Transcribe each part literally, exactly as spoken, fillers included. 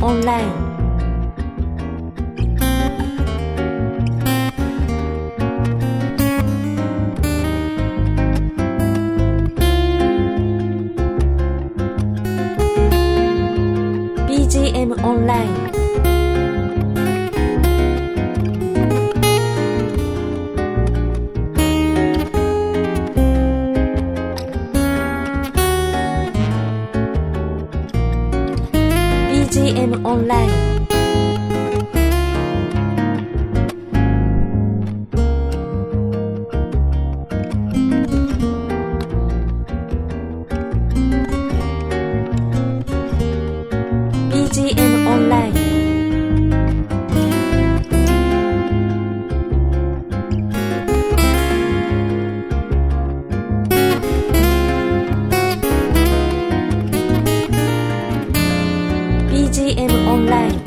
オンラインビージーエム オンラインビージーエム オンラインビージーエム オンラインビージーエム オンライン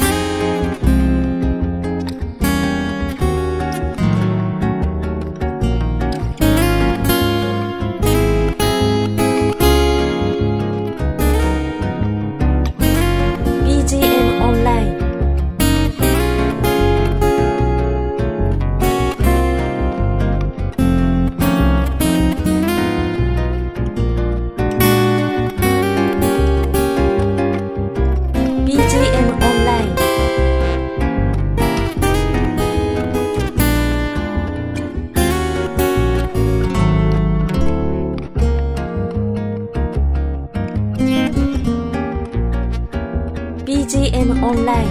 ビージーエム オンラインビージーエム オンラインビージーエム オンライン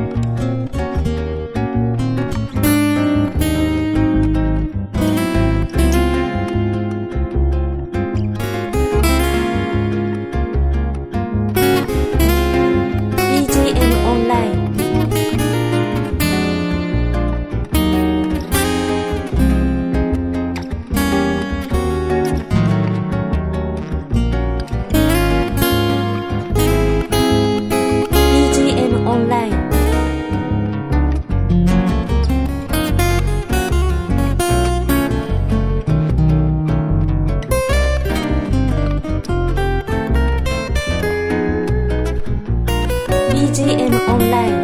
ビージーエム オンライン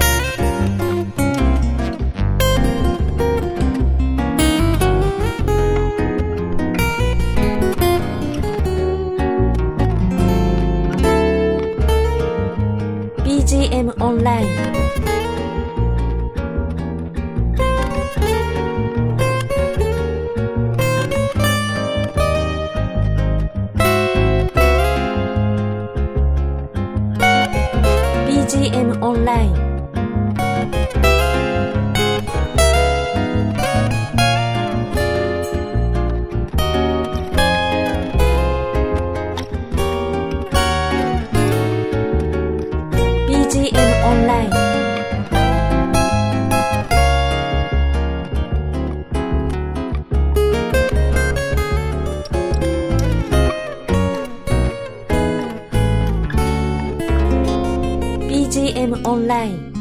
ビージーエム オンラインビージーエム オンラインビージーエム オンラインビージーエム オンライン